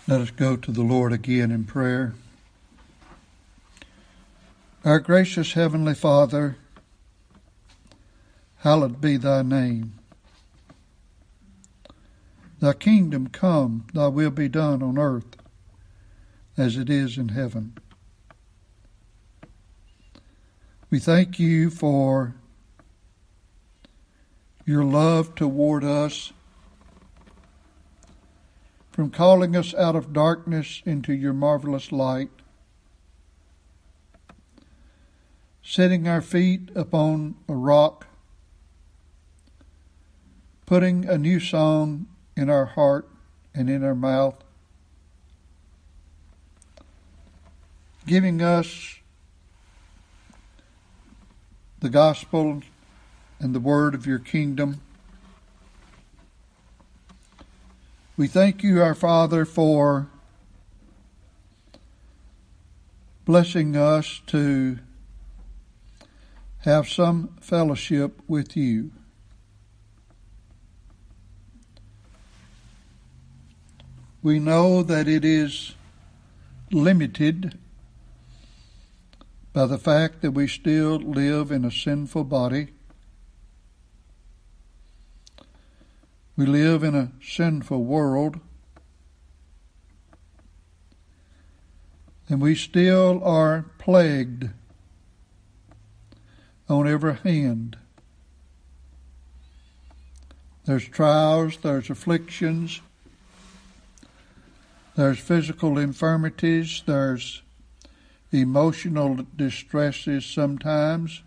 Let us go to the Lord again in prayer. Our gracious Heavenly Father, hallowed be thy name. Thy kingdom come, thy will be done on earth as it is in heaven. We thank you for your love toward us, from calling us out of darkness into your marvelous light, setting our feet upon a rock, putting a new song in our heart and in our mouth, giving us the gospel and the word of your kingdom. We thank you, our Father, for blessing us to have some fellowship with you. We know that it is limited by the fact that we still live in a sinful body. We live in a sinful world, and we still are plagued on every hand. There's trials, there's afflictions, there's physical infirmities, there's emotional distresses sometimes,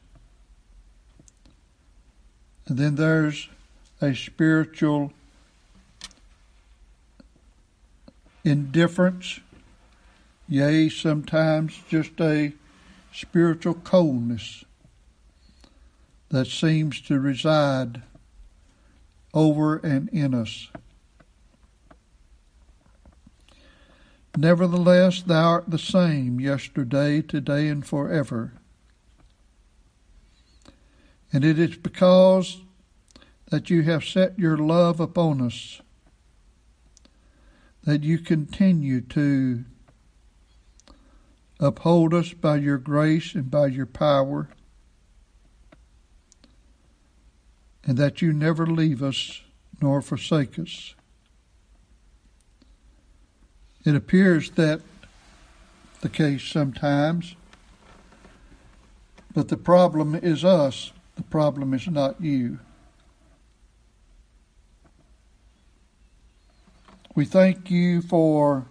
and then there's a spiritual indifference, yea, sometimes just a spiritual coldness that seems to reside over and in us. Nevertheless, thou art the same yesterday, today, and forever. And it is because that you have set your love upon us, that you continue to uphold us by your grace and by your power, and that you never leave us nor forsake us. It appears that the case sometimes, but the problem is us. The problem is not you. We thank you for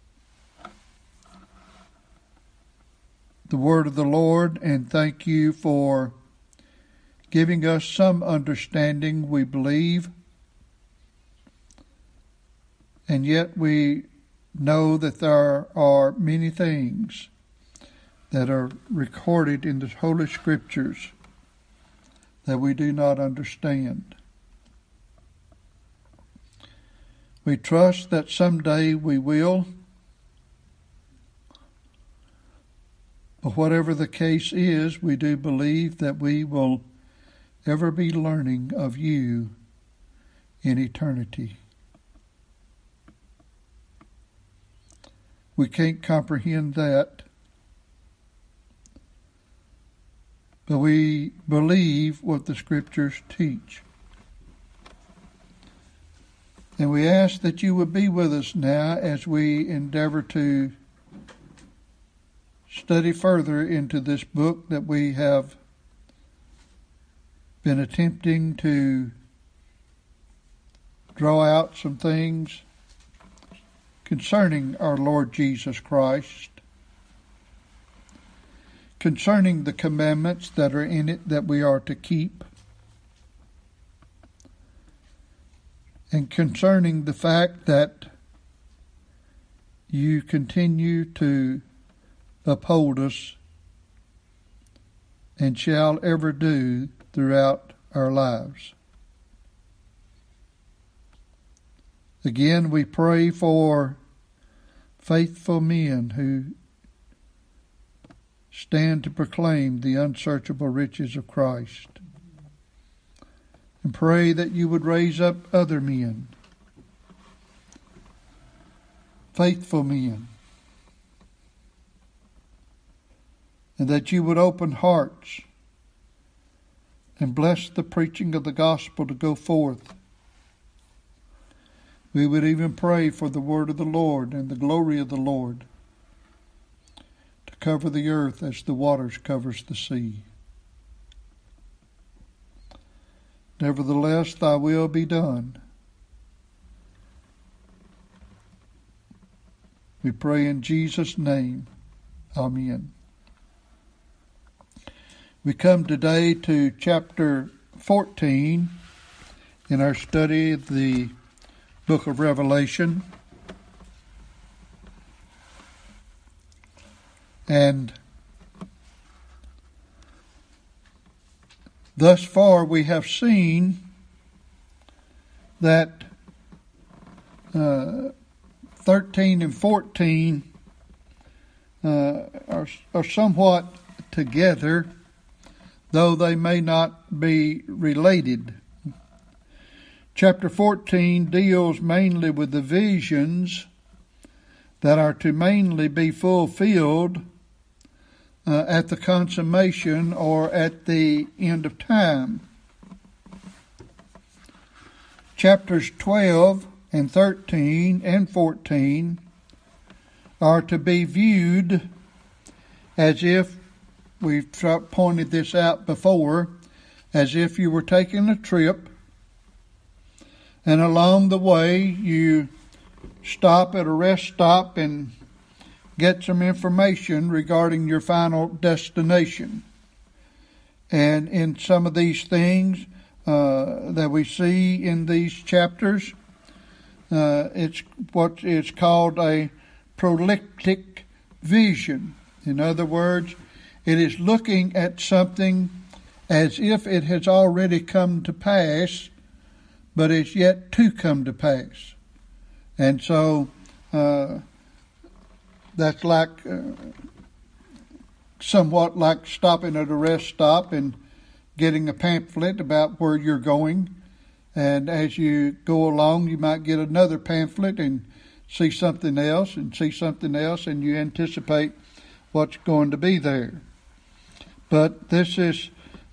the word of the Lord, and thank you for giving us some understanding, we believe, and yet we know that there are many things that are recorded in the Holy Scriptures that we do not understand. We trust that someday we will, but whatever the case is, we do believe that we will ever be learning of you in eternity. We can't comprehend that, but we believe what the Scriptures teach. And we ask that you would be with us now as we endeavor to study further into this book that we have been attempting to draw out some things concerning our Lord Jesus Christ, concerning the commandments that are in it that we are to keep, and concerning the fact that you continue to uphold us and shall ever do throughout our lives. Again, we pray for faithful men who stand to proclaim the unsearchable riches of Christ. And pray that you would raise up other men faithful men, and that you would open hearts and bless the preaching of the gospel to go forth. We would even pray for the word of the Lord and the glory of the Lord to cover the earth as the waters covers the sea. Nevertheless, thy will be done. We pray in Jesus' name. Amen. We come today to chapter 14 in our study of the book of Revelation. And thus far we have seen that 13 and 14 are somewhat together, though they may not be related. Chapter 14 deals mainly with the visions that are to mainly be fulfilled at the consummation or at the end of time. Chapters 12 and 13 and 14 are to be viewed as if, we've pointed this out before, as if you were taking a trip and along the way you stop at a rest stop and get some information regarding your final destination. And in some of these things that we see in these chapters, it's what is called a proleptic vision. In other words, it is looking at something as if it has already come to pass, but is yet to come to pass. And so that's like somewhat like stopping at a rest stop and getting a pamphlet about where you're going. And as you go along, you might get another pamphlet and see something else and see something else, and you anticipate what's going to be there. But this is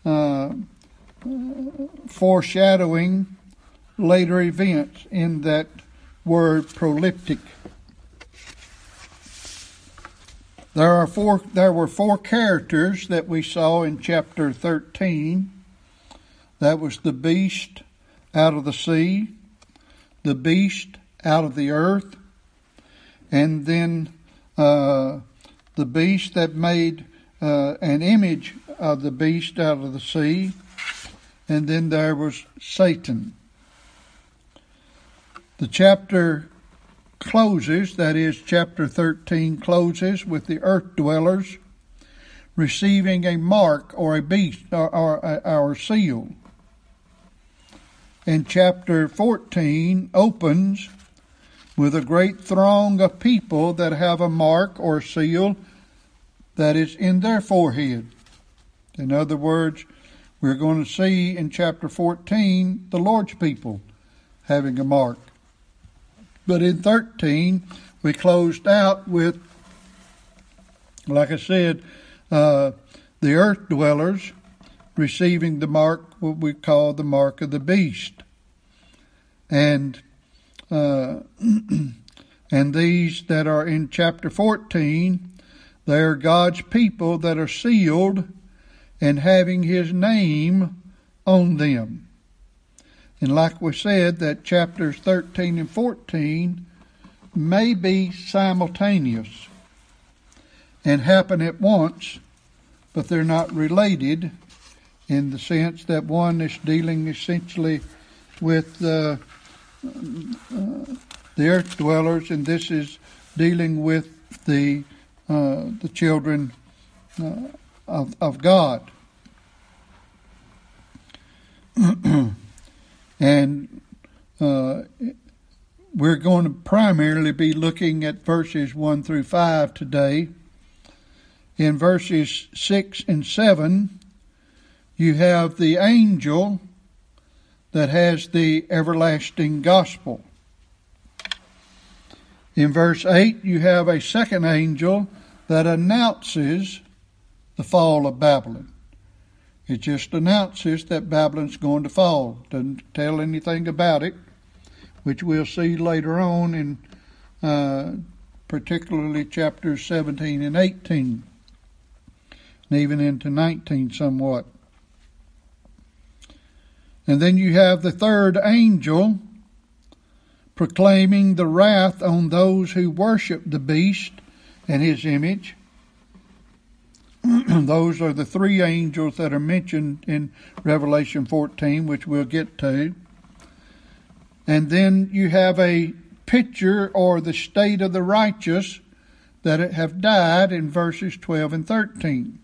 foreshadowing later events in that word proleptic. There were four characters that we saw in chapter 13. That was the beast out of the sea, the beast out of the earth, and then the beast that made an image of the beast out of the sea, and then there was Satan. The chapter closes, that is, chapter 13 closes with the earth dwellers receiving a mark or a beast or seal. And chapter 14 opens with a great throng of people that have a mark or seal that is in their forehead. In other words, we're going to see in chapter 14 the Lord's people having a mark. But in 13, we closed out with, like I said, the earth dwellers receiving the mark, what we call the mark of the beast. And these that are in chapter 14, they are God's people that are sealed and having His name on them. And like we said, that chapters 13 and 14 may be simultaneous and happen at once, but they're not related in the sense that one is dealing essentially with the earth dwellers, and this is dealing with the children of God. And we're going to primarily be looking at verses 1 through 5 today. In verses 6 and 7, you have the angel that has the everlasting gospel. In verse 8, you have a second angel that announces the fall of Babylon. It just announces that Babylon's going to fall. Doesn't tell anything about it, which we'll see later on in particularly chapters 17 and 18, and even into 19 somewhat. And then you have the third angel proclaiming the wrath on those who worship the beast and his image. Those are the three angels that are mentioned in Revelation 14, which we'll get to. And then you have a picture or the state of the righteous that have died in verses 12 and 13.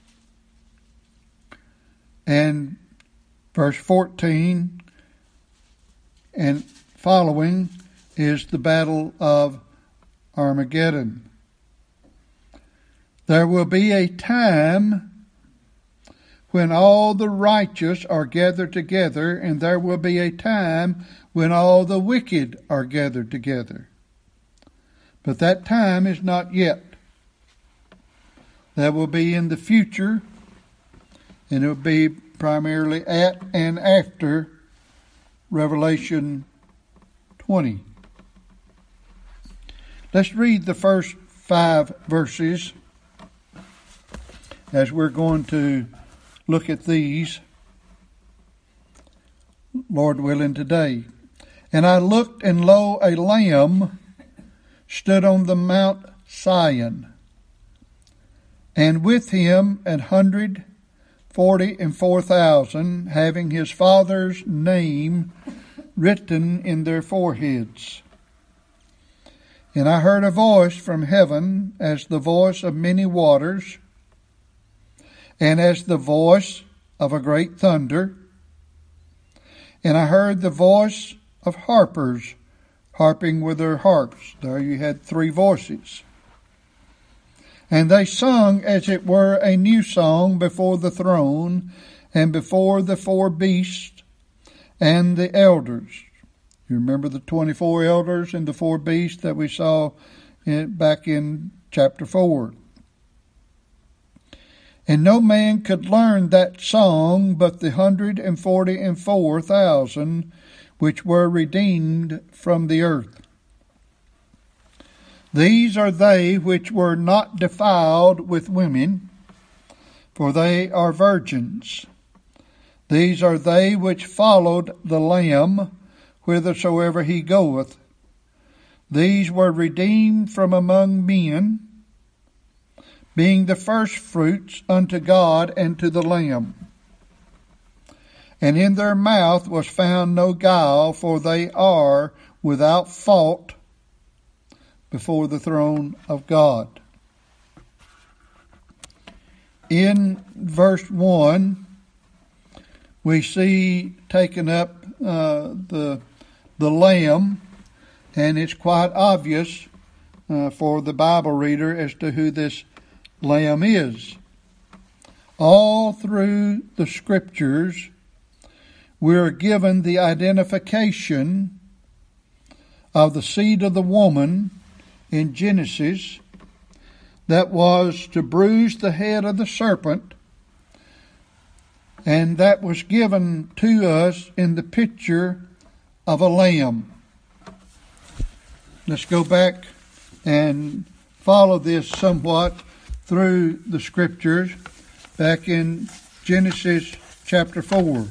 And verse 14 and following is the battle of Armageddon. There will be a time when all the righteous are gathered together, and there will be a time when all the wicked are gathered together. But that time is not yet. That will be in the future, and it will be primarily at and after Revelation 20. Let's read the first 5 verses as we're going to look at these, Lord willing, today. And I looked, and lo, a Lamb stood on the Mount Sion, and with him 144,000, having his Father's name written in their foreheads. And I heard a voice from heaven, as the voice of many waters, and as the voice of a great thunder. And I heard the voice of harpers harping with their harps. There you had 3 voices. And they sung as it were a new song before the throne and before the 4 beasts and the elders. You remember the 24 elders and the 4 beasts that we saw back in chapter 4. And no man could learn that song but the 144,000 which were redeemed from the earth. These are they which were not defiled with women, for they are virgins. These are they which followed the Lamb whithersoever he goeth. These were redeemed from among men, being the firstfruits unto God and to the Lamb. And in their mouth was found no guile, for they are without fault before the throne of God. In verse 1, we see taken up the Lamb, and it's quite obvious for the Bible reader as to who this Lamb is. All through the Scriptures, we're given the identification of the seed of the woman in Genesis that was to bruise the head of the serpent, and that was given to us in the picture of a lamb. Let's go back and follow this somewhat through the Scriptures back in Genesis chapter 4.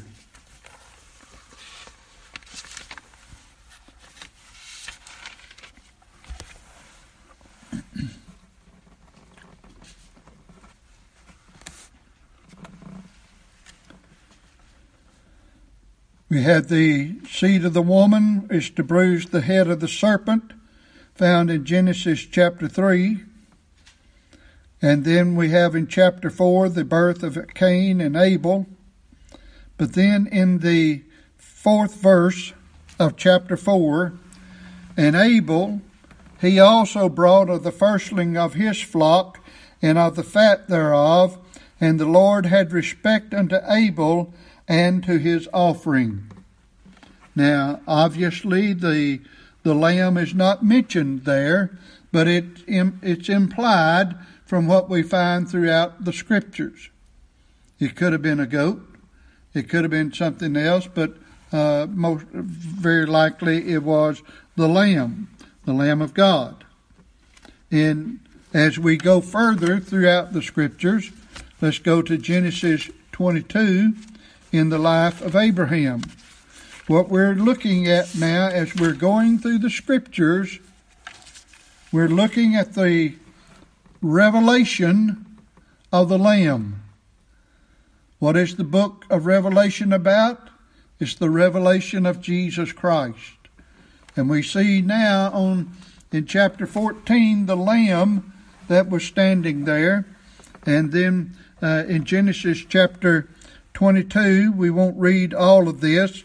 We had the seed of the woman is to bruise the head of the serpent, found in Genesis chapter 3. And then we have in chapter 4 the birth of Cain and Abel. But then in the 4th verse of chapter 4, and Abel, he also brought of the firstling of his flock and of the fat thereof, and the Lord had respect unto Abel and to his offering. Now, obviously, the the lamb is not mentioned there, but it's implied from what we find throughout the Scriptures. It could have been a goat. It could have been something else, but very likely it was the Lamb of God. And as we go further throughout the Scriptures, let's go to Genesis 22 in the life of Abraham. What we're looking at now as we're going through the Scriptures, we're looking at the revelation of the Lamb. What is the book of Revelation about? It's the revelation of Jesus Christ. And we see now in chapter 14 the Lamb that was standing there. And then in Genesis chapter 22, we won't read all of this.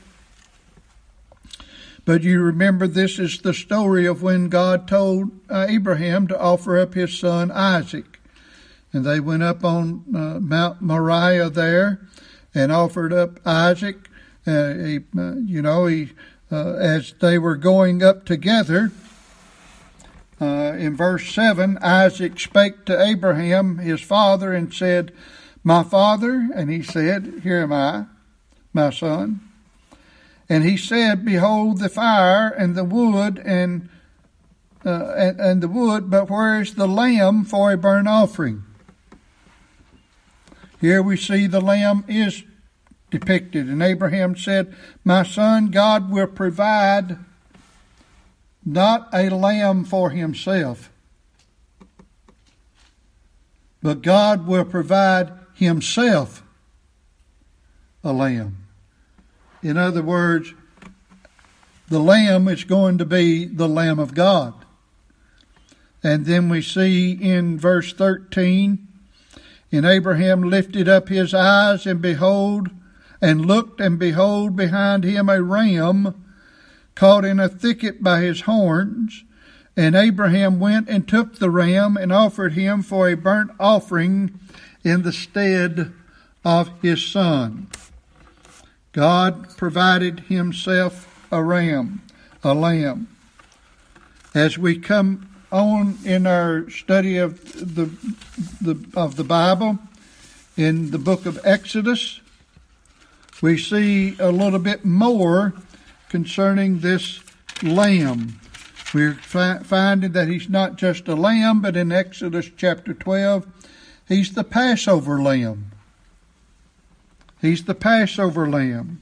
But you remember this is the story of when God told Abraham to offer up his son Isaac. And they went up on Mount Moriah there and offered up Isaac. As they were going up together, in verse 7, Isaac spake to Abraham, his father, and said, "My father," and he said, "Here am I, my son." And he said, "Behold the fire and the wood, and the wood, but where is the lamb for a burnt offering?" Here we see the lamb is depicted. And Abraham said, "My son, God will provide not a lamb for himself, but God will provide himself a lamb." In other words, the lamb is going to be the Lamb of God. And then we see in verse 13, "And Abraham lifted up his eyes and looked, and behold, behind him a ram caught in a thicket by his horns. And Abraham went and took the ram and offered him for a burnt offering in the stead of his son." God provided himself a lamb. As we come on in our study of the Bible, in the book of Exodus, we see a little bit more concerning this lamb. We're finding that he's not just a lamb, but in Exodus chapter 12, he's the Passover lamb. He's the Passover lamb.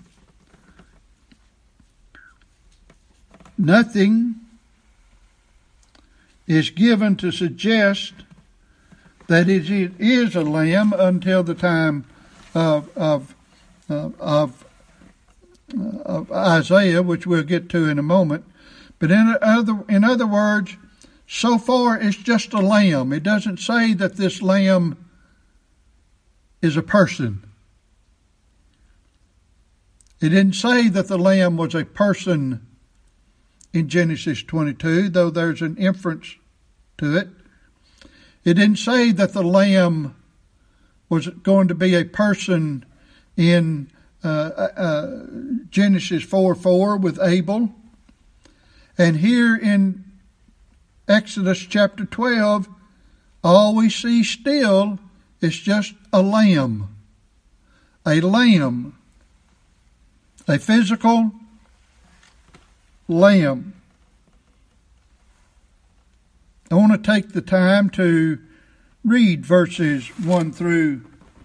Nothing is given to suggest that it is a lamb until the time of Isaiah, which we'll get to in a moment. But in other words, so far it's just a lamb. It doesn't say that this lamb is a person. It didn't say that the lamb was a person in Genesis 22, though there's an inference to it. It didn't say that the lamb was going to be a person in Genesis 4:4 with Abel. And here in Exodus chapter 12, all we see still is just a lamb. A lamb. A physical lamb. I want to take the time to read verses 1 through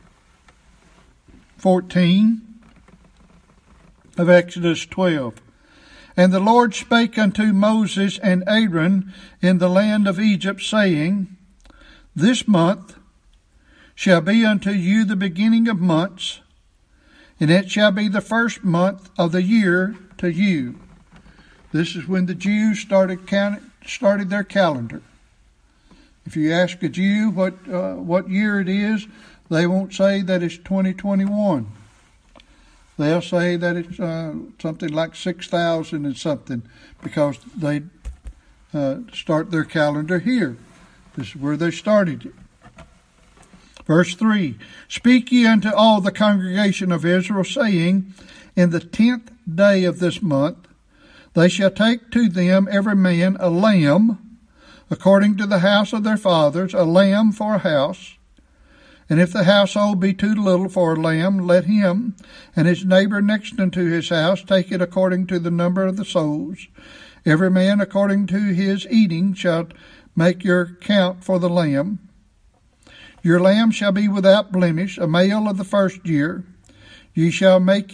14 of Exodus 12. "And the Lord spake unto Moses and Aaron in the land of Egypt, saying, This month shall be unto you the beginning of months, and it shall be the first month of the year to you." This is when the Jews started their calendar. If you ask a Jew what year it is, they won't say that it's 2021. They'll say that it's something like 6,000 and something, because they start their calendar here. This is where they started it. Verse 3, "Speak ye unto all the congregation of Israel, saying, In the 10th day of this month, They shall take to them every man a lamb, according to the house of their fathers, a lamb for a house. And if the household be too little for a lamb, let him and his neighbor next unto his house take it according to the number of the souls. Every man according to his eating shall make your count for the lamb. Your lamb shall be without blemish, a male of the first year. Ye shall take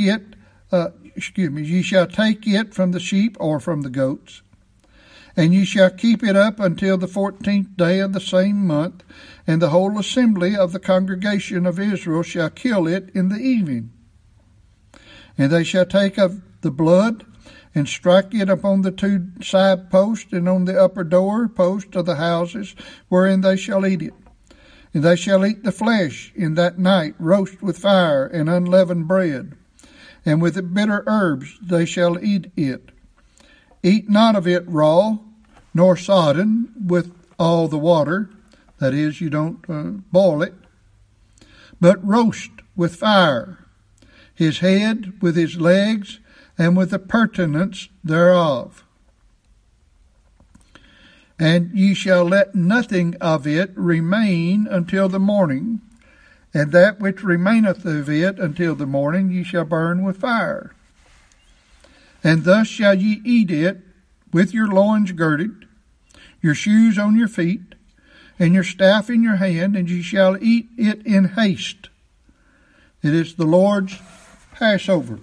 it from the sheep or from the goats. And ye shall keep it up until the 14th day of the same month, and the whole assembly of the congregation of Israel shall kill it in the evening. And they shall take of the blood, and strike it upon the 2 side posts, and on the upper door post of the houses, wherein they shall eat it. And they shall eat the flesh in that night, roast with fire and unleavened bread, and with the bitter herbs they shall eat it. Eat not of it raw, nor sodden with all the water, that is, you don't boil it, but roast with fire, his head with his legs, and with the purtenance thereof. And ye shall let nothing of it remain until the morning, and that which remaineth of it until the morning ye shall burn with fire. And thus shall ye eat it with your loins girded, your shoes on your feet, and your staff in your hand, and ye shall eat it in haste. It is the Lord's Passover.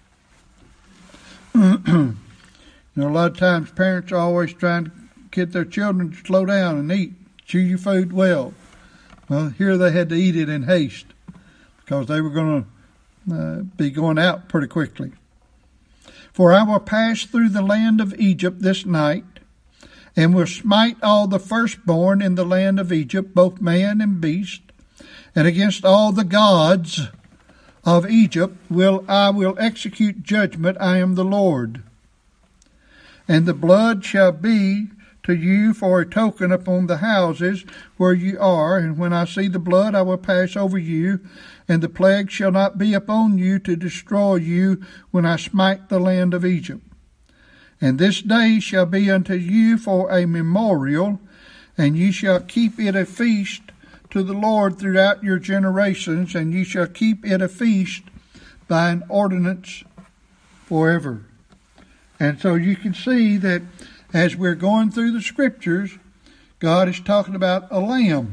A lot of times parents are always trying to get their children to slow down and eat, chew your food well. Well, here they had to eat it in haste because they were going to be going out pretty quickly. For I will pass through the land of Egypt this night, and will smite all the firstborn in the land of Egypt, both man and beast, and against all the gods of Egypt I will execute judgment. I am the Lord. And the blood shall be to you for a token upon the houses where ye are, and when I see the blood I will pass over you, and the plague shall not be upon you to destroy you when I smite the land of Egypt. And this day shall be unto you for a memorial, and ye shall keep it a feast to the Lord throughout your generations, and ye shall keep it a feast by an ordinance forever. And so you can see that as we're going through the scriptures, God is talking about a lamb.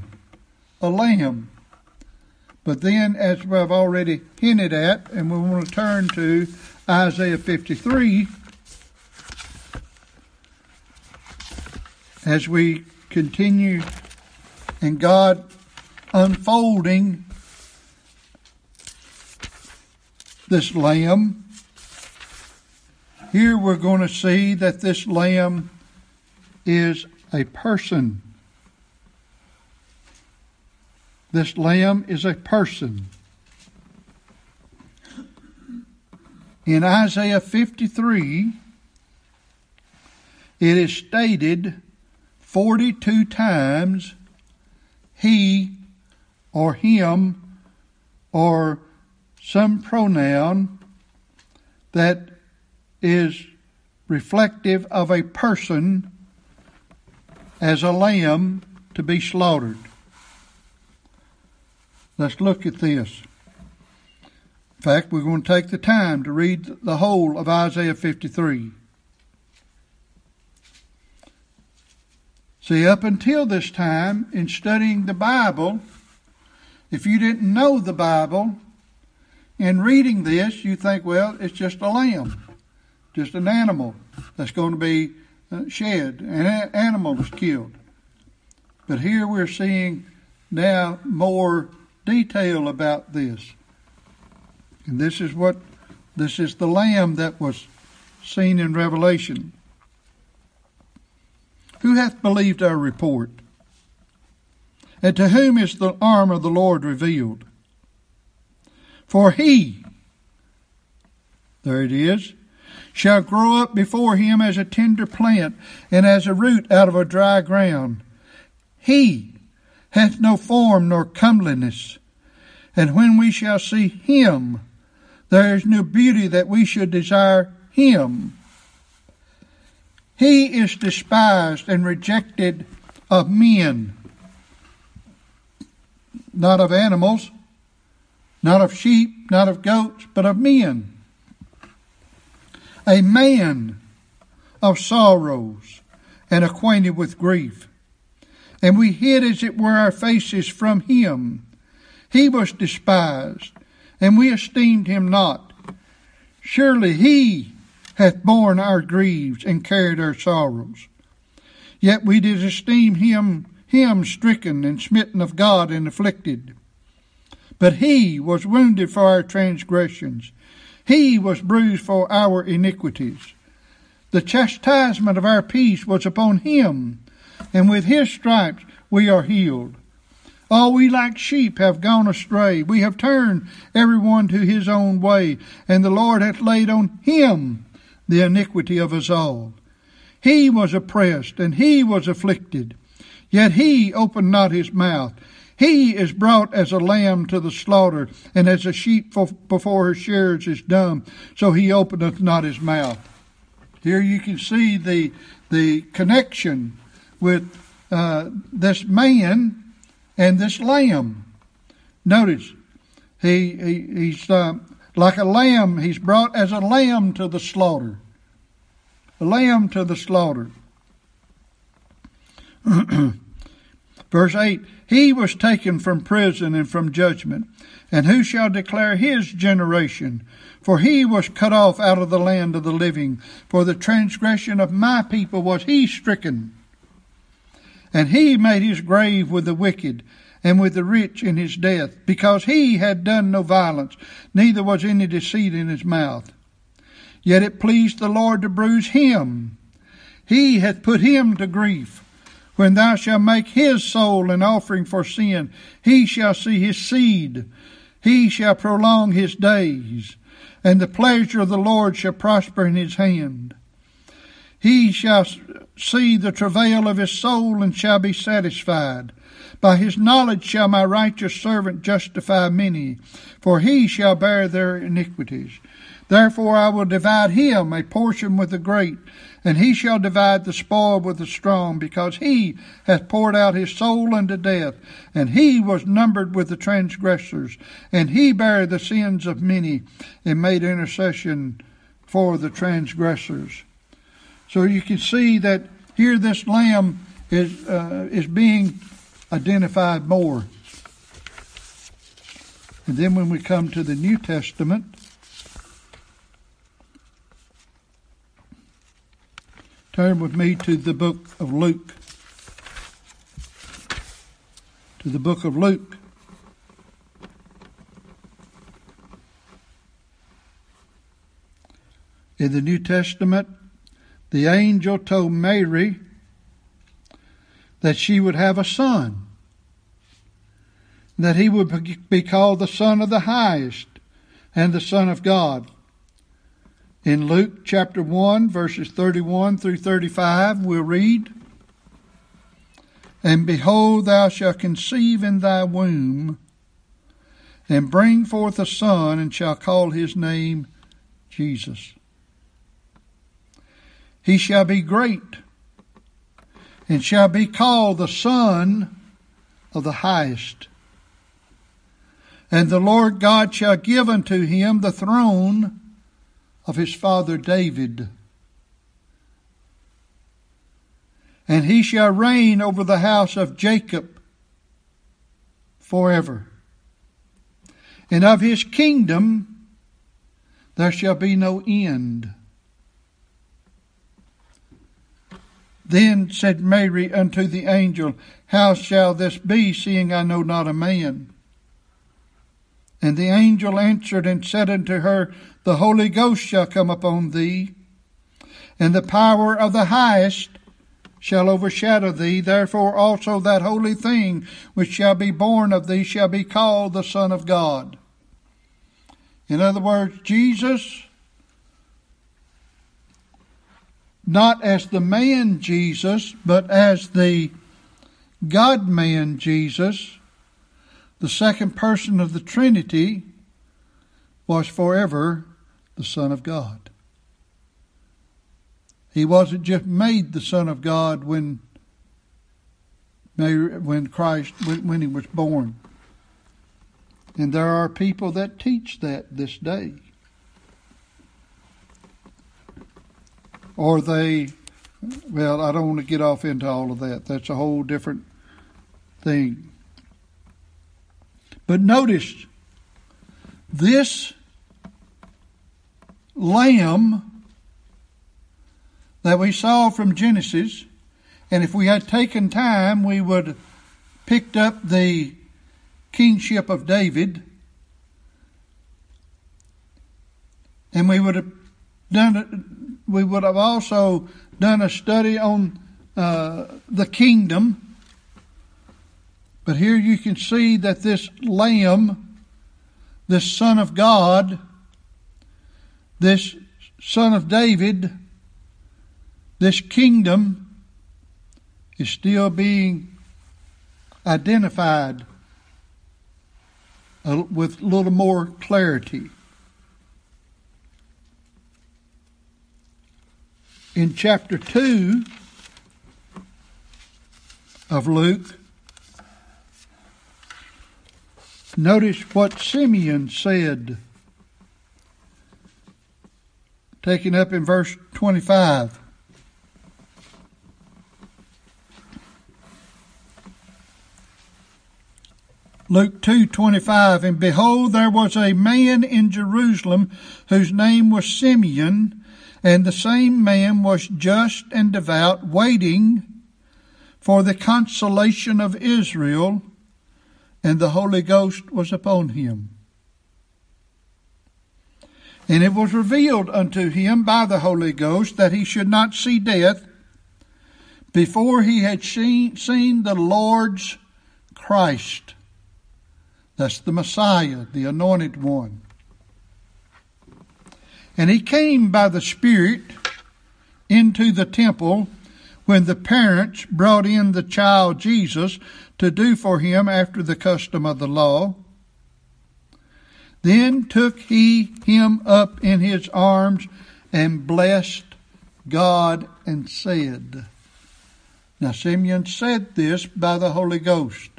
But then, as I've already hinted at, and we want to turn to Isaiah 53, as we continue and God unfolding this lamb, here we're going to see that this lamb is a person. This lamb is a person. In Isaiah 53, it is stated 42 times, he or him or some pronoun that is reflective of a person as a lamb to be slaughtered. Let's look at this. In fact, we're going to take the time to read the whole of Isaiah 53. See, up until this time, in studying the Bible, if you didn't know the Bible, in reading this, you think, well, it's just a lamb, just an animal that's going to be shed. An animal is killed. But here we're seeing now more detail about this. And this is the lamb that was seen in Revelation. Who hath believed our report? And to whom is the arm of the Lord revealed? For he, there it is, shall grow up before him as a tender plant, and as a root out of a dry ground. He hath no form nor comeliness, and when we shall see him, there is no beauty that we should desire him. He is despised and rejected of men, not of animals, not of sheep, not of goats, but of men. A man of sorrows and acquainted with grief. And we hid, as it were, our faces from him. He was despised, and we esteemed him not. Surely he hath borne our griefs and carried our sorrows. Yet we did esteem him stricken and smitten of God and afflicted. But he was wounded for our transgressions. He was bruised for our iniquities. The chastisement of our peace was upon him, and with his stripes we are healed. All we like sheep have gone astray. We have turned every one to his own way, and the Lord hath laid on him the iniquity of us all. He was oppressed, and he was afflicted, yet he opened not his mouth. He is brought as a lamb to the slaughter, and as a sheep before her shearers is dumb, so he openeth not his mouth. Here you can see the connection with this man and this lamb. Notice, he's like a lamb. He's brought as a lamb to the slaughter. A lamb to the slaughter. Verse 8, he was taken from prison and from judgment. And who shall declare his generation? For he was cut off out of the land of the living. For the transgression of my people was he stricken. And he made his grave with the wicked, and with the rich in his death, because he had done no violence, neither was any deceit in his mouth. Yet it pleased the Lord to bruise him. He hath put him to grief. When thou shalt make his soul an offering for sin, he shall see his seed. He shall prolong his days, and the pleasure of the Lord shall prosper in his hand. He shall see the travail of his soul, and shall be satisfied. By his knowledge shall my righteous servant justify many, for he shall bear their iniquities. Therefore I will divide him a portion with the great, and he shall divide the spoil with the strong, because he hath poured out his soul unto death, and he was numbered with the transgressors, and he bare the sins of many, and made intercession for the transgressors. So you can see that here this lamb is being identified more. And then when we come to the New Testament, turn with me to the book of Luke. To the book of Luke. In the New Testament, the angel told Mary that she would have a son, that he would be called the Son of the Highest and the Son of God. In Luke chapter 1, verses 31 through 35, we'll read, And behold, thou shalt conceive in thy womb, and bring forth a son, and shall call his name Jesus. He shall be great, and shall be called the Son of the Highest. And the Lord God shall give unto him the throne of his father David. And he shall reign over the house of Jacob forever. And of his kingdom there shall be no end. Then said Mary unto the angel, How shall this be, seeing I know not a man? And the angel answered and said unto her, The Holy Ghost shall come upon thee, and the power of the Highest shall overshadow thee. Therefore also that holy thing which shall be born of thee shall be called the Son of God. In other words, Jesus, not as the man Jesus, but as the God-man Jesus, the second person of the Trinity, was forever the Son of God. He wasn't just made the Son of God when Christ, when he was born. And there are people that teach that this day. Or I don't want to get off into all of that. That's a whole different thing. But notice, this lamb that we saw from Genesis, and if we had taken time, we would have picked up the kingship of David, and we would have also done a study on the kingdom. But here you can see that this lamb, this Son of God, this Son of David, this kingdom is still being identified with a little more clarity. In chapter 2 of Luke, notice what Simeon said, taken up in verse 25. Luke 2:25, and behold, there was a man in Jerusalem whose name was Simeon, and the same man was just and devout, waiting for the consolation of Israel, and the Holy Ghost was upon him. And it was revealed unto him by the Holy Ghost that he should not see death before he had seen the Lord's Christ. That's the Messiah, the Anointed One. And he came by the Spirit into the temple when the parents brought in the child Jesus to do for him after the custom of the law. Then took he him up in his arms and blessed God and said. Now Simeon said this by the Holy Ghost.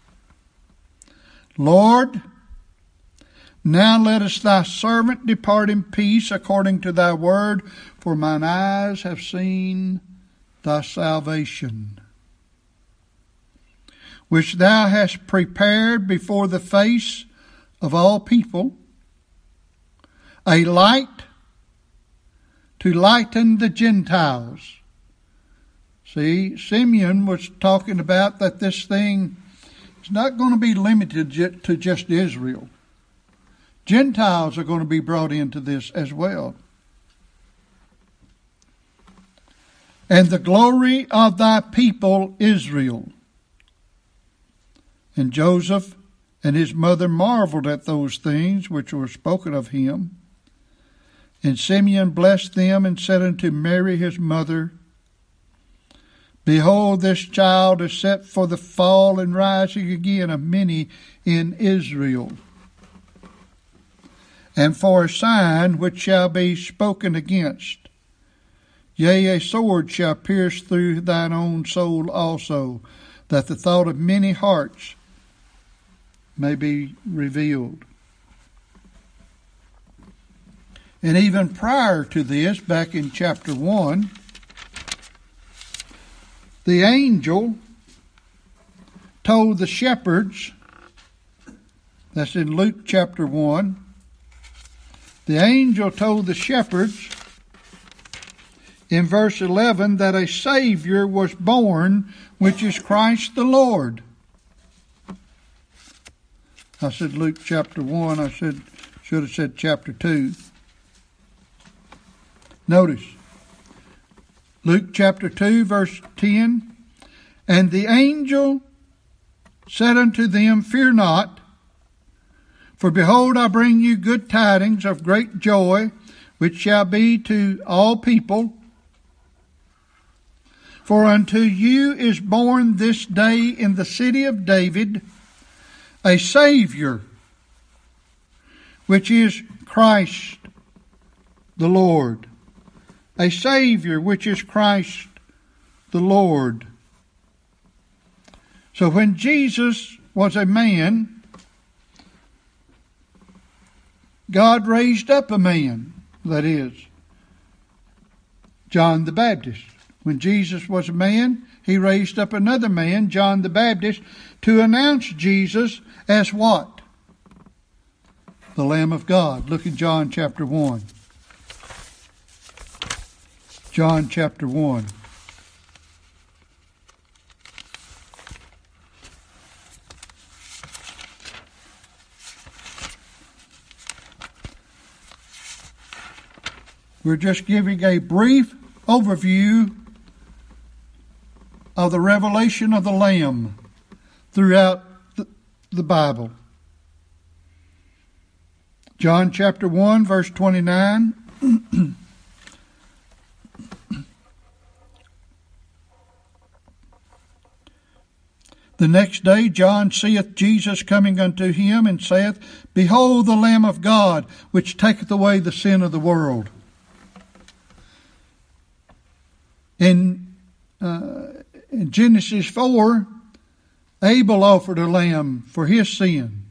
Lord, now lettest thy servant depart in peace according to thy word, for mine eyes have seen thy salvation, which thou hast prepared before the face of all people, a light to lighten the Gentiles. See, Simeon was talking about that this thing is not going to be limited to just Israel. Gentiles are going to be brought into this as well. And the glory of thy people Israel. And Joseph and his mother marveled at those things which were spoken of him. And Simeon blessed them and said unto Mary his mother, Behold, this child is set for the fall and rising again of many in Israel, and for a sign which shall be spoken against. Yea, a sword shall pierce through thine own soul also, that the thought of many hearts may be revealed. And even prior to this, back in chapter 1, the angel told the shepherds, that's in Luke chapter 1, the angel told the shepherds in verse 11 that a Savior was born, which is Christ the Lord. I said Luke chapter 1, I should have said chapter 2. Notice, Luke chapter 2, verse 10, and the angel said unto them, Fear not, for behold, I bring you good tidings of great joy, which shall be to all people. For unto you is born this day in the city of David a Savior, which is Christ the Lord. a Savior, which is Christ the Lord. So when Jesus was a man, God raised up a man, that is, John the Baptist. When Jesus was a man, he raised up another man, John the Baptist, to announce Jesus as what? The Lamb of God. Look at John chapter 1. John chapter 1. We're just giving a brief overview of the revelation of the Lamb throughout the Bible. John chapter 1, verse 29. The next day John seeth Jesus coming unto him, and saith, Behold the Lamb of God, which taketh away the sin of the world. In Genesis 4, Abel offered a lamb for his sin.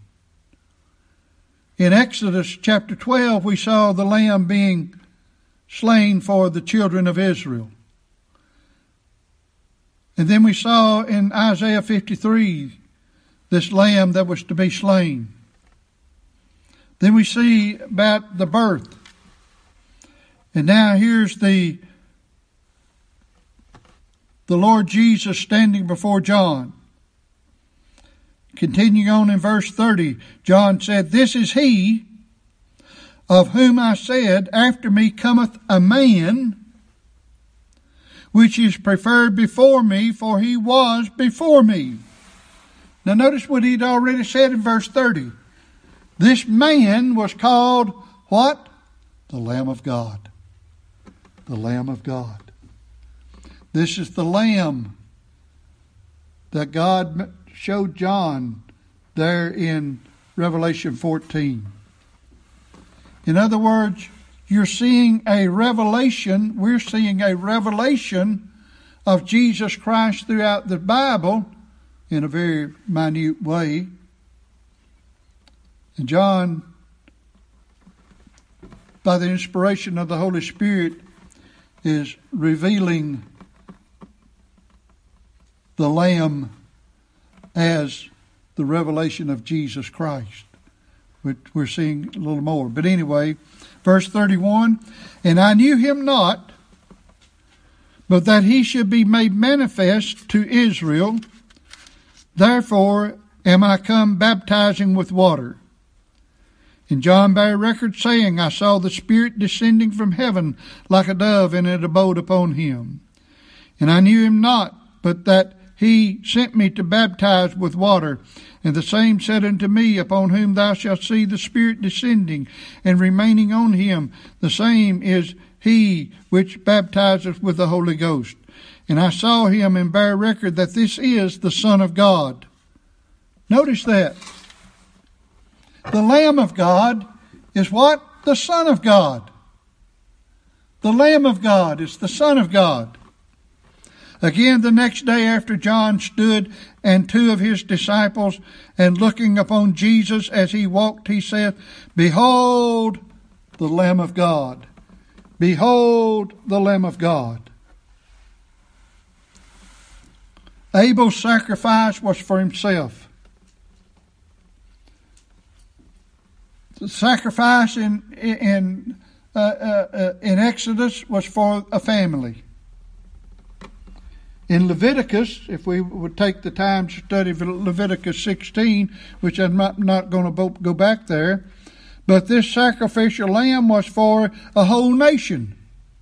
In Exodus chapter 12, we saw the lamb being slain for the children of Israel. And then we saw in Isaiah 53 this lamb that was to be slain. Then we see about the birth. And now here's the Lord Jesus standing before John. Continuing on in verse 30, John said, This is he of whom I said, After me cometh a man, which is preferred before me, for he was before me. Now notice what he'd already said in verse 30. This man was called what? The Lamb of God. The Lamb of God. This is the Lamb that God showed John there in Revelation 14. In other words, you're seeing a revelation, we're seeing a revelation of Jesus Christ throughout the Bible in a very minute way. And John, by the inspiration of the Holy Spirit, is revealing the Lamb as the revelation of Jesus Christ, which we're seeing a little more. But anyway, verse 31, And I knew him not, but that he should be made manifest to Israel. Therefore am I come baptizing with water. And John bare record, saying, I saw the Spirit descending from heaven like a dove, and it abode upon him. And I knew him not, but that he sent me to baptize with water. And the same said unto me, Upon whom thou shalt see the Spirit descending and remaining on him, the same is he which baptizeth with the Holy Ghost. And I saw him and bare record that this is the Son of God. Notice that. The Lamb of God is what? The Son of God. The Lamb of God is the Son of God. Again, the next day after John stood and two of his disciples, and looking upon Jesus as he walked, he saith, Behold the Lamb of God. Behold the Lamb of God. Abel's sacrifice was for himself. The sacrifice in Exodus was for a family. In Leviticus, if we would take the time to study Leviticus 16, which I'm not going to go back there, but this sacrificial lamb was for a whole nation.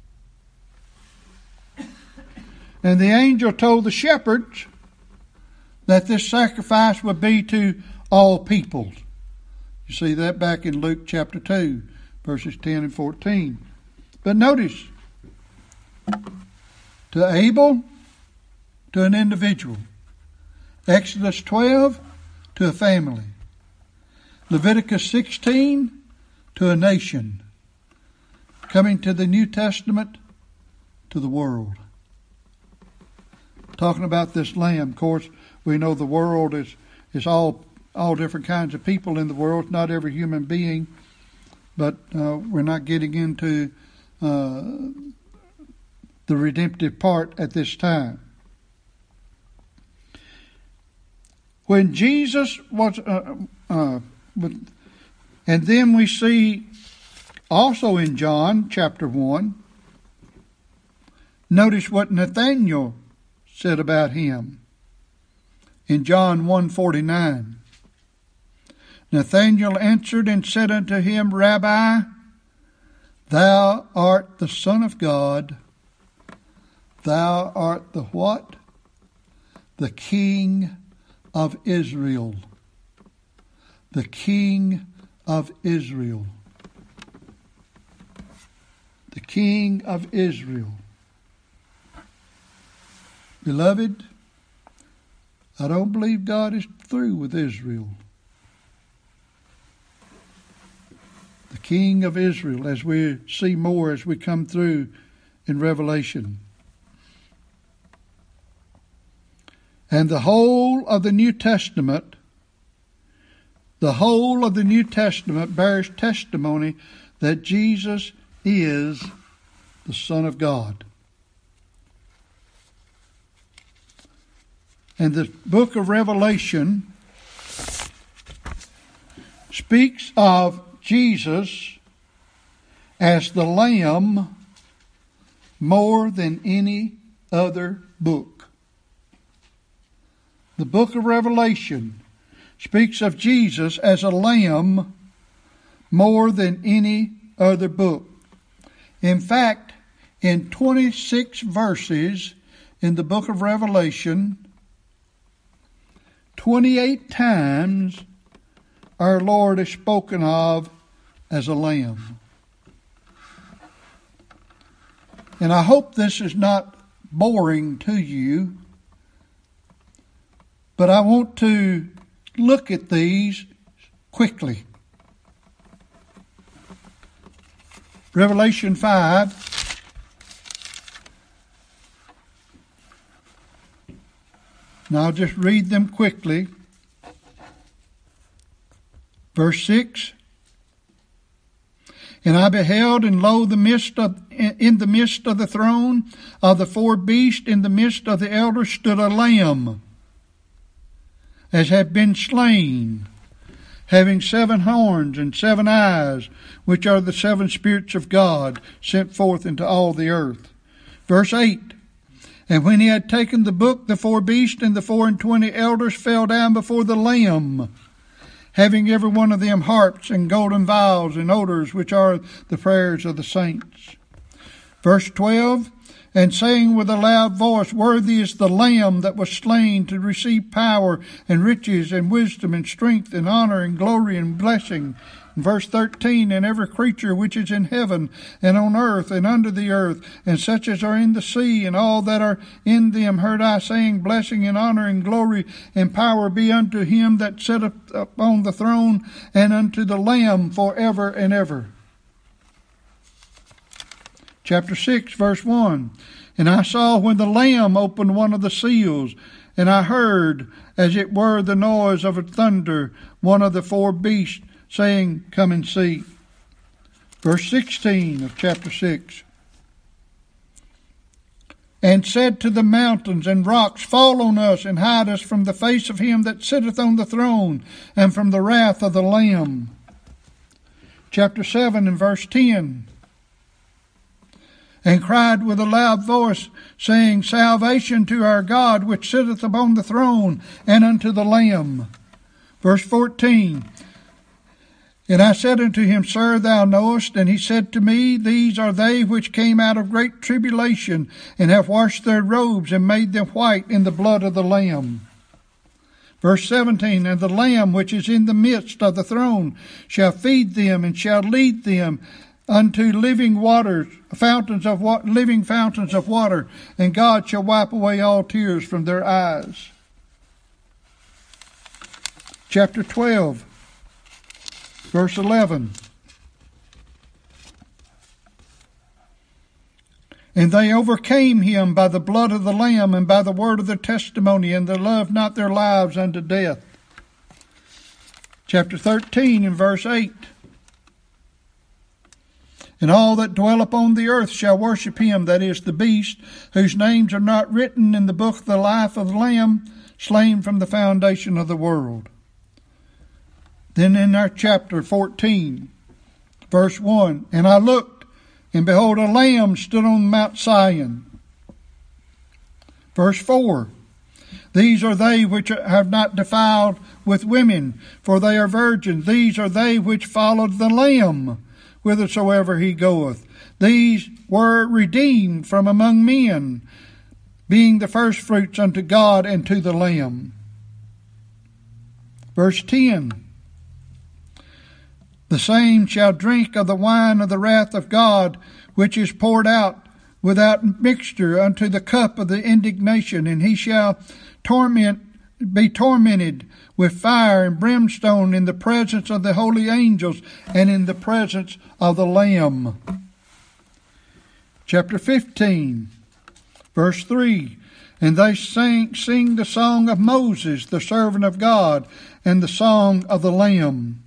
And the angel told the shepherds that this sacrifice would be to all peoples. You see that back in Luke chapter 2, verses 10 and 14. But notice, to Abel, to an individual. Exodus 12, to a family. Leviticus 16, to a nation. Coming to the New Testament, to the world. Talking about this Lamb, of course, we know the world is all different kinds of people in the world, not every human being, but we're not getting into the redemptive part at this time. When Jesus was, and then we see also in John chapter 1, notice what Nathanael said about him. In John 1:49, Nathanael answered and said unto him, Rabbi, thou art the Son of God. Thou art the what? The King of Israel. The King of Israel. The King of Israel. Beloved, I don't believe God is through with Israel. The King of Israel, as we see more as we come through in Revelation. And the whole of the New Testament bears testimony that Jesus is the Son of God. And the book of Revelation speaks of Jesus as the Lamb more than any other book. The book of Revelation speaks of Jesus as a lamb more than any other book. In fact, in 26 verses in the book of Revelation, 28 times our Lord is spoken of as a lamb. And I hope this is not boring to you, but I want to look at these quickly. Revelation 5. Now I'll just read them quickly. Verse 6. And I beheld, and lo, in the midst of the throne of the four beasts, in the midst of the elders, stood a lamb, as had been slain, having 7 horns and 7 eyes, which are the 7 spirits of God, sent forth into all the earth. Verse 8. And when he had taken the book, the 4 beasts and the 24 elders fell down before the Lamb, having every one of them harps and golden vials and odors, which are the prayers of the saints. Verse 12. And saying with a loud voice, Worthy is the Lamb that was slain to receive power and riches and wisdom and strength and honor and glory and blessing. And verse 13. And every creature which is in heaven and on earth and under the earth, and such as are in the sea, and all that are in them, heard I saying, Blessing and honor and glory and power be unto him that sitteth upon the throne, and unto the Lamb forever and ever. Chapter 6, verse 1. And I saw when the Lamb opened one of the seals, and I heard, as it were the noise of a thunder, one of the 4 beasts saying, Come and see. Verse 16 of chapter 6. And said to the mountains and rocks, Fall on us, and hide us from the face of him that sitteth on the throne, and from the wrath of the Lamb. Chapter 7 and verse 10. And cried with a loud voice, saying, Salvation to our God, which sitteth upon the throne, and unto the Lamb. Verse 14. And I said unto him, Sir, thou knowest. And he said to me, These are they which came out of great tribulation, and have washed their robes, and made them white in the blood of the Lamb. Verse 17. And the Lamb which is in the midst of the throne shall feed them, and shall lead them unto living waters, living fountains of water, and God shall wipe away all tears from their eyes. Chapter 12, verse 11. And they overcame him by the blood of the Lamb and by the word of their testimony, and they loved not their lives unto death. Chapter 13 and verse 8. And all that dwell upon the earth shall worship him, that is, the beast, whose names are not written in the book of the life of the Lamb, slain from the foundation of the world. Then in our chapter 14, verse 1, and I looked, and behold, a lamb stood on Mount Zion. Verse 4, these are they which have not defiled with women, for they are virgins. These are they which followed the Lamb, whithersoever he goeth. These were redeemed from among men, being the firstfruits unto God and to the Lamb. Verse 10, the same shall drink of the wine of the wrath of God, which is poured out without mixture unto the cup of the indignation, and he shall be tormented with fire and brimstone in the presence of the holy angels and in the presence of the Lamb. Chapter 15, verse 3, and they sing the song of Moses, the servant of God, and the song of the Lamb.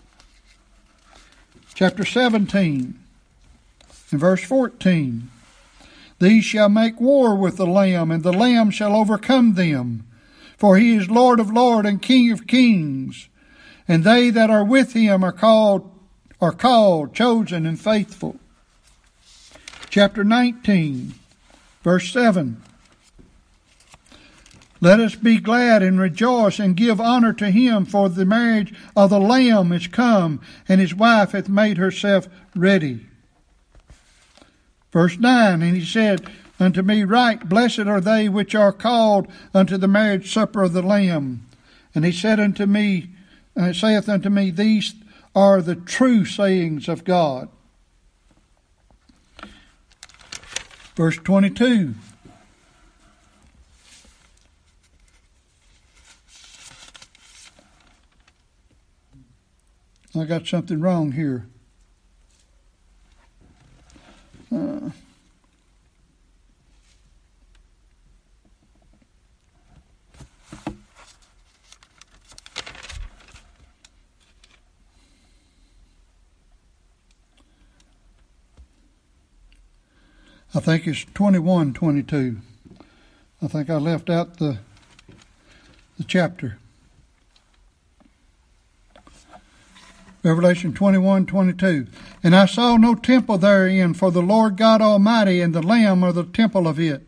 Chapter 17, and verse 14, these shall make war with the Lamb, and the Lamb shall overcome them. For he is Lord of lords and King of kings, and they that are with him are called, chosen, and faithful. Chapter 19, verse 7. Let us be glad and rejoice and give honor to him, for the marriage of the Lamb is come, and his wife hath made herself ready. Verse 9, and he said unto me, Right, blessed are they which are called unto the marriage supper of the Lamb. And he said unto me, saith unto me, These are the true sayings of God. Verse 22. I got something wrong here. I think it's 21:22. I think I left out the chapter. Revelation 21:22. And I saw no temple therein, for the Lord God Almighty and the Lamb are the temple of it.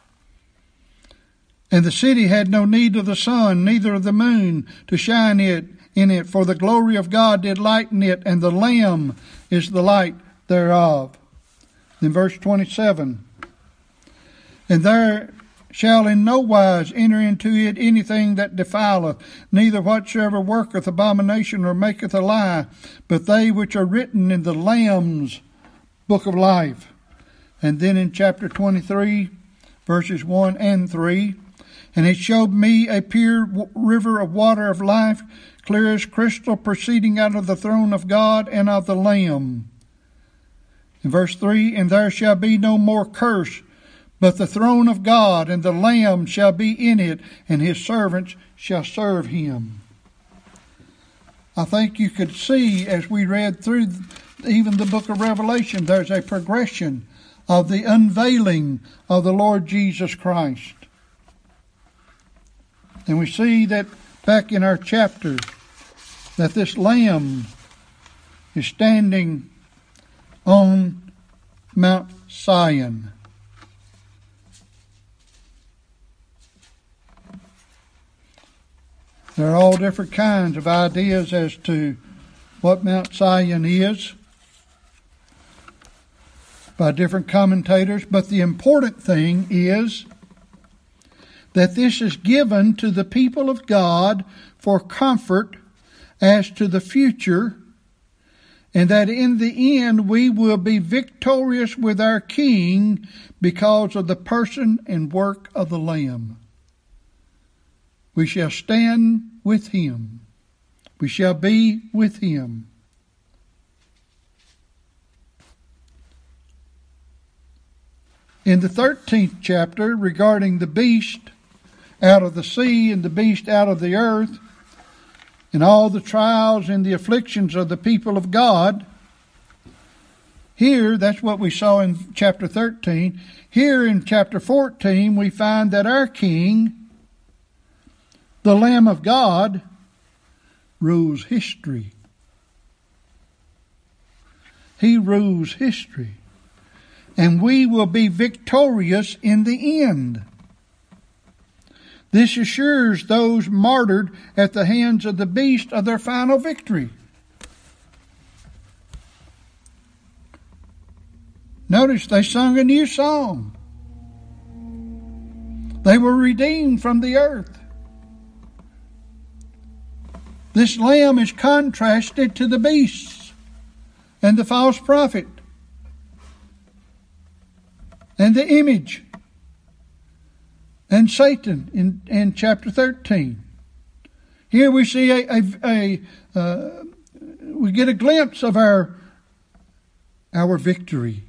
And the city had no need of the sun, neither of the moon, to shine in it, for the glory of God did lighten it, and the Lamb is the light thereof. Then verse 27. And there shall in no wise enter into it anything that defileth, neither whatsoever worketh abomination or maketh a lie, but they which are written in the Lamb's book of life. And then in chapter 23, verses 1 and 3, and it showed me a pure river of water of life, clear as crystal, proceeding out of the throne of God and of the Lamb. In verse 3, and there shall be no more curse, but the throne of God and the Lamb shall be in it, and his servants shall serve him. I think you could see as we read through even the book of Revelation, there's a progression of the unveiling of the Lord Jesus Christ. And we see that back in our chapter that this Lamb is standing on Mount Zion. There are all different kinds of ideas as to what Mount Zion is by different commentators, but the important thing is that this is given to the people of God for comfort as to the future, and that in the end we will be victorious with our King because of the person and work of the Lamb. We shall stand with him. We shall be with him. In the 13th chapter, regarding the beast out of the sea and the beast out of the earth, and all the trials and the afflictions of the people of God, here, that's what we saw in chapter 13. Here in chapter 14, we find that our King, the Lamb of God, rules history. He rules history. And we will be victorious in the end. This assures those martyred at the hands of the beast of their final victory. Notice they sung a new song. They were redeemed from the earth. This lamb is contrasted to the beasts and the false prophet and the image and Satan in chapter 13. Here we see we get a glimpse of our victory.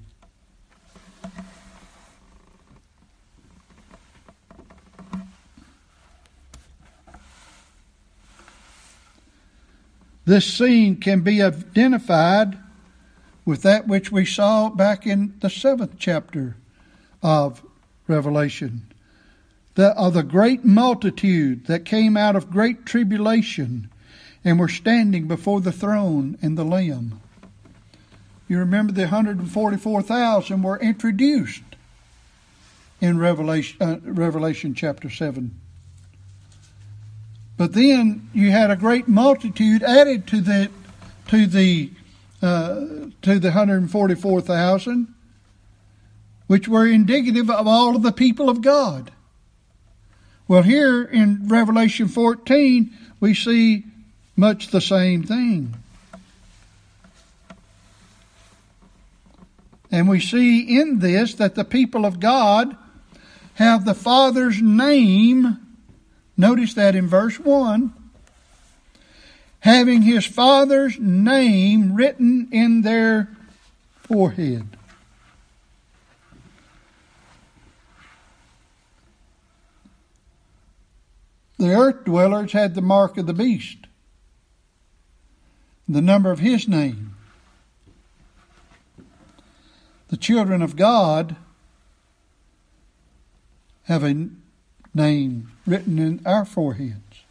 This scene can be identified with that which we saw back in the 7th chapter of Revelation. Of the great multitude that came out of great tribulation and were standing before the throne and the Lamb. You remember the 144,000 were introduced in Revelation chapter 7. But then you had a great multitude added to the 144,000, which were indicative of all of the people of God. Well, here in Revelation 14, we see much the same thing. And we see in this that the people of God have the Father's name. Notice that in verse 1. Having His Father's name written in their forehead. The earth dwellers had the mark of the beast, the number of his name. The children of God have a name written in our foreheads.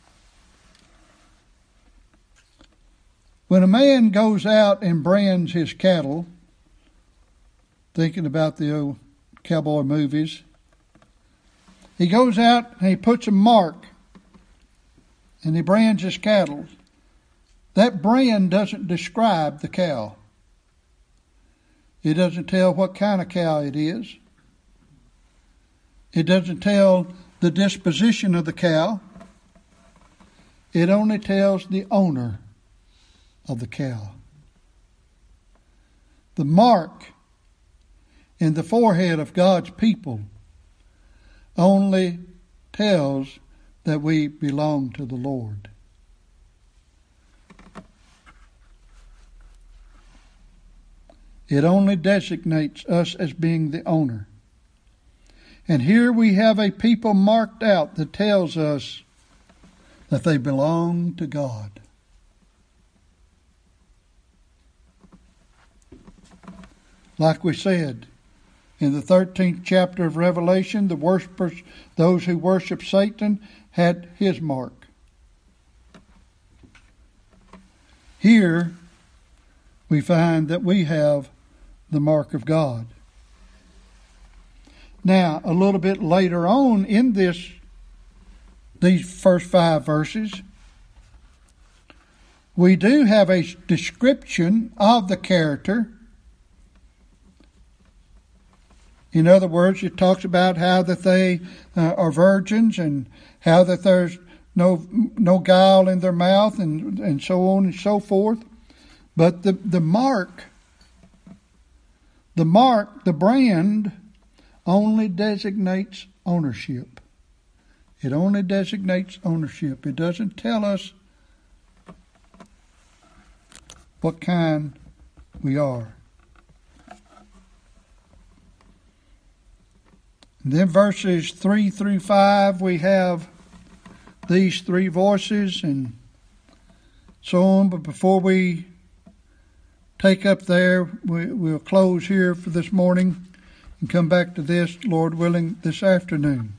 When a man goes out and brands his cattle, thinking about the old cowboy movies, he goes out and he puts a mark and he brands his cattle. That brand doesn't describe the cow. It doesn't tell what kind of cow it is. It doesn't tell the disposition of the cow. It only tells the owner of the cow. The mark in the forehead of God's people only tells that we belong to the Lord. It only designates us as being the owner. And here we have a people marked out that tells us that they belong to God. Like we said, in the 13th chapter of Revelation, the worshipers, those who worship Satan, had his mark. Here we find that we have the mark of God. Now, a little bit later on in these first 5 verses, we do have a description of the character. In other words, it talks about how that they are virgins and how that there's no guile in their mouth and so on and so forth. But the mark, the brand, only designates ownership. It only designates ownership. It doesn't tell us what kind we are. And then verses 3 through 5, we have these three voices and so on. But before we take up there, we'll close here for this morning and come back to this, Lord willing, this afternoon.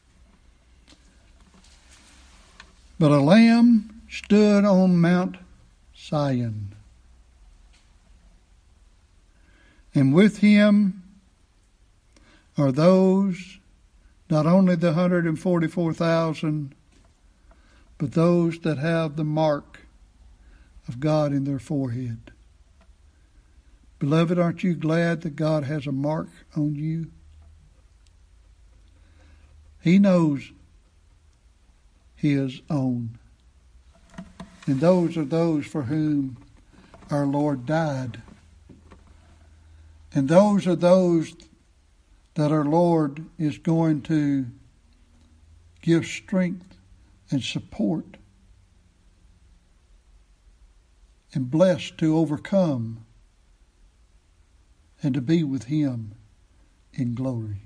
But a Lamb stood on Mount Zion, and with him are those, not only the 144,000, but those that have the mark of God in their forehead. Beloved, aren't you glad that God has a mark on you? He knows his own. And those are those for whom our Lord died. And those are those that our Lord is going to give strength and support and bless to overcome and to be with him in glory.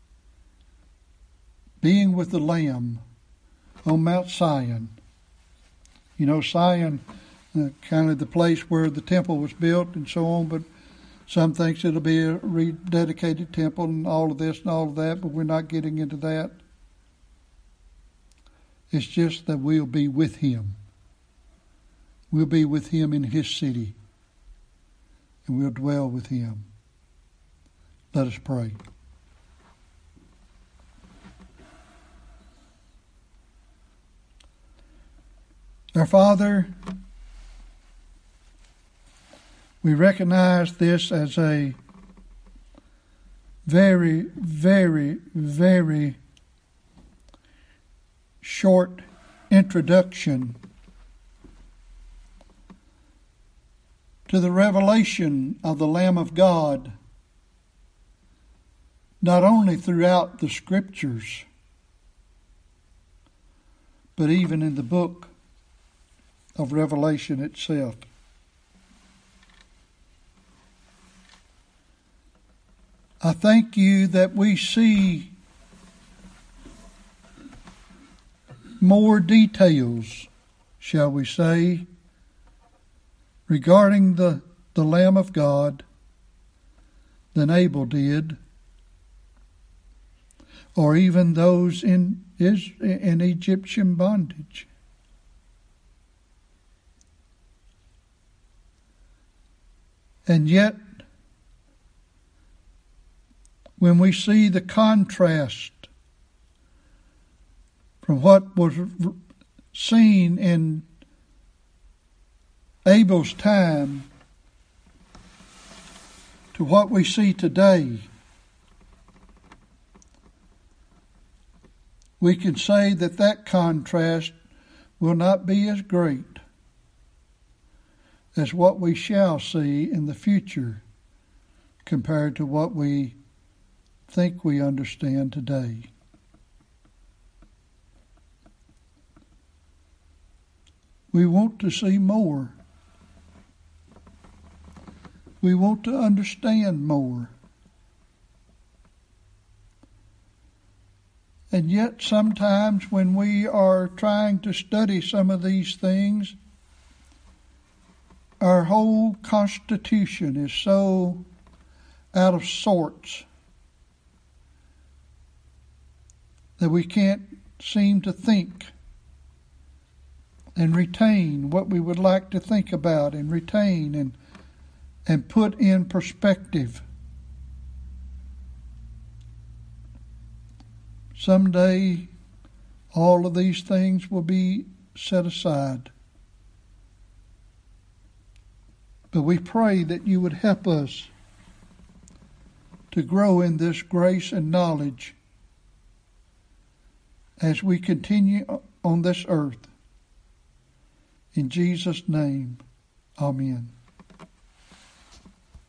Being with the Lamb on Mount Zion. You know, Zion, kind of the place where the temple was built and so on, but some thinks it'll be a rededicated temple and all of this and all of that, but we're not getting into that. It's just that we'll be with him. We'll be with him in his city, and we'll dwell with him. Let us pray. Our Father, we recognize this as a very, very, very short introduction to the revelation of the Lamb of God, not only throughout the Scriptures, but even in the book of Revelation itself. I thank you that we see more details, shall we say, regarding the Lamb of God than Abel did, or even those in Egyptian bondage. And yet, when we see the contrast from what was seen in Abel's time to what we see today, we can say that that contrast will not be as great as what we shall see in the future compared to what we think we understand today. We want to see more. We want to understand more. And yet sometimes when we are trying to study some of these things, our whole constitution is so out of sorts that we can't seem to think and retain what we would like to think about and retain and put in perspective. Someday, all of these things will be set aside. But we pray that you would help us to grow in this grace and knowledge as we continue on this earth. In Jesus' name, amen.